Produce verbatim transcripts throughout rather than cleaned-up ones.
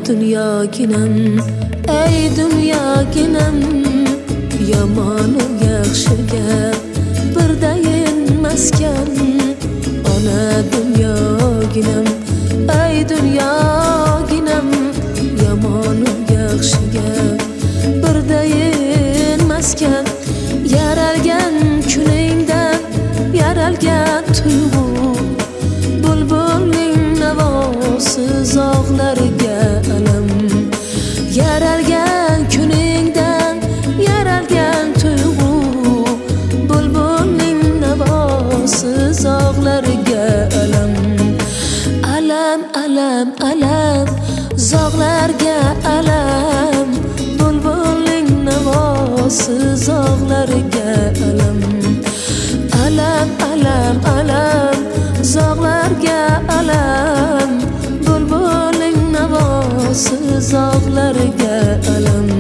dunyoginam, ey dunyoginam, yomonu yaxshiga birdayin maskan. Ona dunyoginam, ey dunyoginam, yomonu yaxshiga birdayin maskan. Yaralgan kuningdan yaralgan tuyg'u, bulbulning navosi zog'larga alam. Yaralgan kuningdan yaralgan tuyg'u, bulbulning navosi zog'larga alam. Alam, alam, alam, zog'larga alam, bulbulning navosi zog'larga alam. Alam, alam, alam, zog'larga alam, bulbulning navosi zog'larga alam.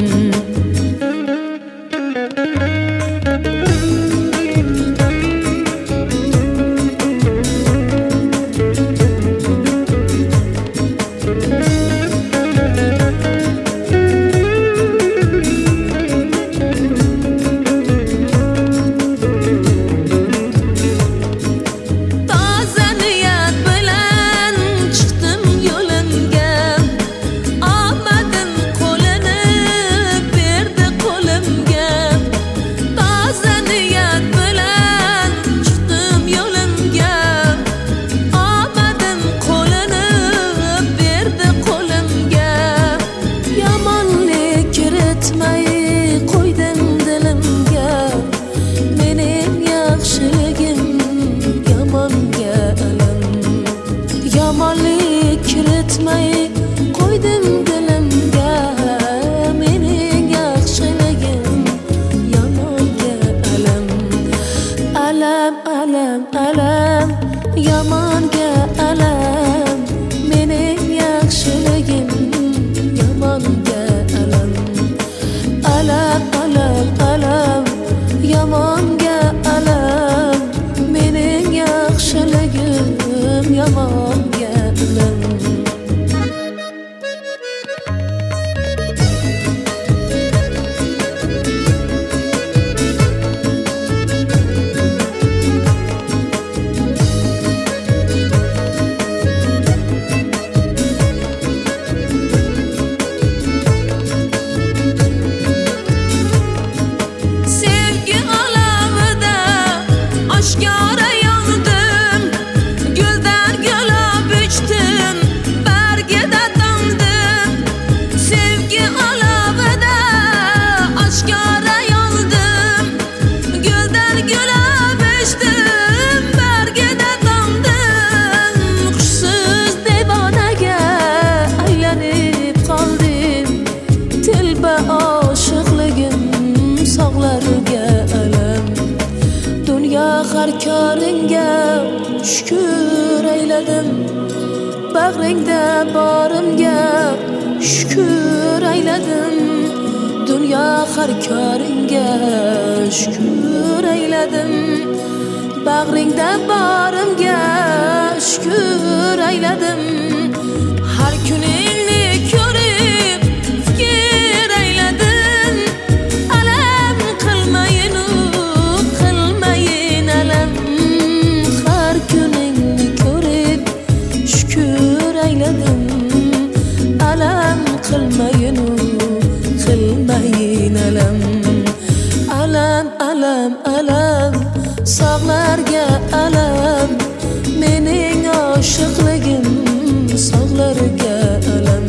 Yomonlik kiritmay qo'ydim dilimga, mening yaxshiligim yomonga alam. Alam, alam, alam, yomonga alam, mening yaxshiligim yomonga alam. Alam, alam, alam, yomonga alam, mening yaxshiligim yomonga alam. Sevgi alavida oshkora yondim, guldan gulab uchdim, bargida tomdim. Sevgi alavida oshkora yondim, guldan gulab uchdim, bargida tomdim. Qushsiz devonaga aylanib qoldim, telba oshiqligim sog'larga alam. Dunyo har koringga shukr ayladim, bag'ringda borimga shukr ayladim. Dunyo har koringga shukr ayladim, bag'ringda borimga shukr ayladim. Har kuningni ko'rib fikr ayladim, alam qilmayin u qilmayin alam. Har kuningni ko'rib shukr ayladim, alam qilmayin u qilmayin alam. Alam, alam, alam, sog'larga alam, mening oshiqligim sog'larga alam.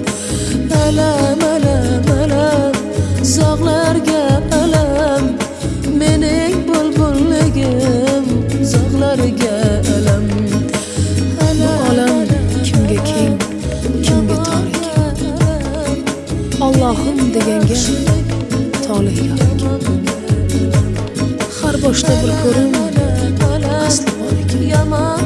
Alam, alam, alam, zog'larga alam, mening bulbulligim zog'larga alam. Bu olam kimga keng, kimga tor ekan? Allohim deganga tolih yor. Har boshda bir ko'rim asli bor ekan.